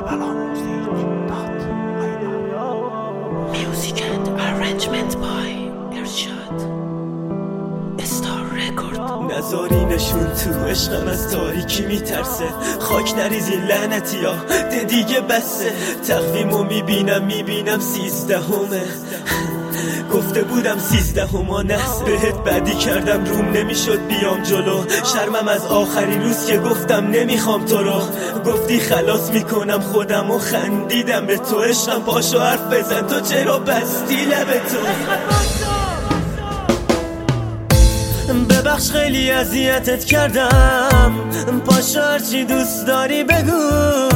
Music and arrangement by ارشاد استار رکورد. نذارینشون تو عشقم از تاریکی میترسه، خاک نریزین لعنتی ها ده دیگه بسه. تقویمو میبینم 13 گفته بودم 13 نحس بهت بدی کردم، روم نمیشد بیام جلو. شرمم از آخرین روز که گفتم نمیخوام تو رو. گفتی خلاص میکنم خودم و خندیدم به تو. عشقم پاشو حرف بزن، تو چرا بستی لب تو؟ ببخش خیلی اذیتت کردم، پاشو هرچی دوست داری بگو.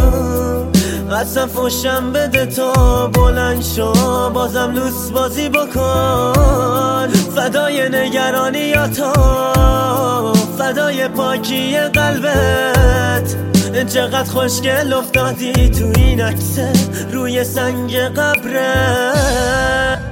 اصلا فوشم بده تو بلند شو، بازم لوس بازی بکن. فدای نگرانی یا تو، فدای پاکی قلبت. چقدر خوشگل افتادی تو این عکسه روی سنگ قبره.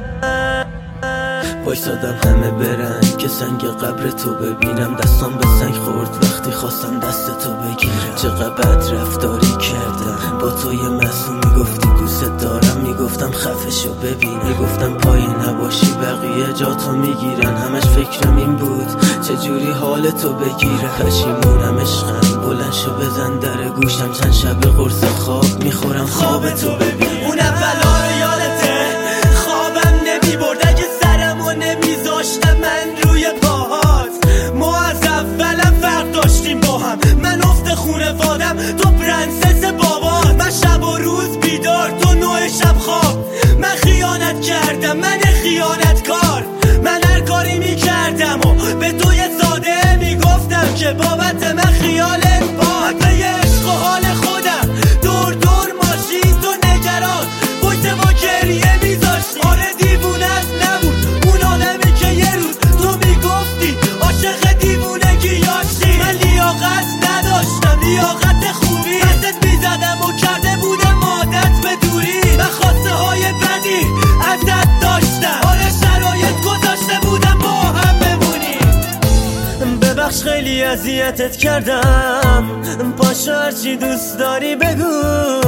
وایسادم همه برن که سنگ قبر تو ببینم. دستام به سنگ خورد وقتی خواستم دست تو بگیرم. چقدر بد رفتاری کردم با تو، یه معصوم میگفتی دوست دارم، میگفتم خفه شو ببین، میگفتم پای نباشی بقیه جا تو میگیرن. همش فکرم این بود چجوری حال تو بگیره. پشیمونم عشقم، بلند شو بزن در گوشم. چند شب قرص خواب میخورم خواب تو ببین. اون اولا رو یادته خوابم نمیبرد اگه سرمو نمیذاشتم من روی پاهات. ما از اولم فرق داشتیم با هم، من افت خونوادم تو پرنسس بابات. من شب و روز بیدار تو نوع شب خواب. من خیانت کردم، من خیانتکار. من هر کاری میکردم و به تو یه ساده میگفتم که بابت من خیالت باد. به یه عشق و حال خودم دور دور ماشین تو نگران بایده با گریه میذاشتی. آره دیوونت نبود اون آدمی که یه روز تو میگفتی عاشق دیوونگی یاشتی. من لیاقت نداشتم، لیاقت خوبی دستت میزدم و کرده بودم عادت به دوری. من خواسته های بدی ازت داشتم، آره شرایط گذاشته بودم با هم بمونیم. ببخش خیلی اذیتت کردم، پاشو هرچی دوست داری بگو.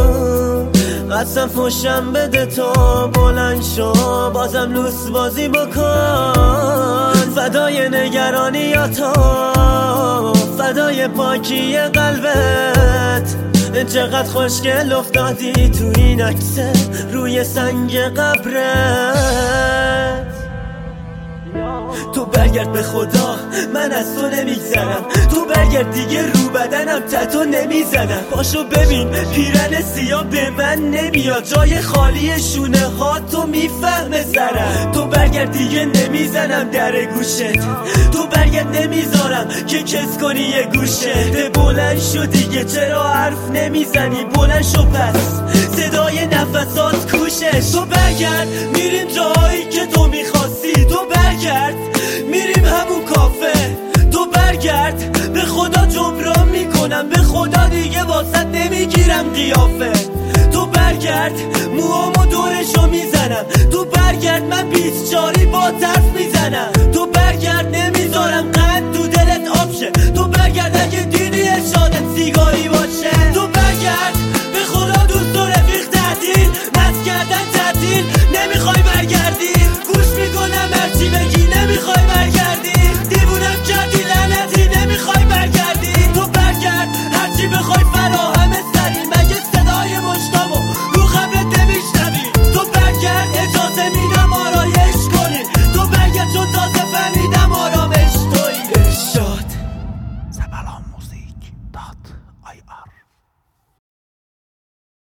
اصلا فوشم بده تو بلند شو، بازم لوس بازی بکن. فدای نگرانی یا تو، فدای پاکی قلبت. چقدر خوشگل افتادی تو این عکسه روی سنگ قبرت. تو برگرد به خدا، من از تو نمیگذرم. تو برگرد دیگه رو بدنم تتو نمیزنم. پاشو ببین پیرن سیاه به من نمیاد، جای خالی شونه ها تو میفهمه سرم. تو برگرد دیگه نمیزنم در گوشت. تو برگرد نمیذارم که کس کنی یه گوشه. بلند شو دیگه چرا حرف نمیزنی؟ بلند شو پس صدای نفسات کوشش. تو برگرد میریم جایی که تو میخواستی. تو برگرد میریم همون کافه. تو برگرد به خدا جبران میکنم، به خدا دیگه واسط نمیگیرم قیافه. تو برگرد موامو دورشو میزنم. تو برگرد من 24 با طرف میزنم. تو برگرد نمیذارم قند تو دلت آب شه. تو برگرد اگه دیدی ارشادت سیگاری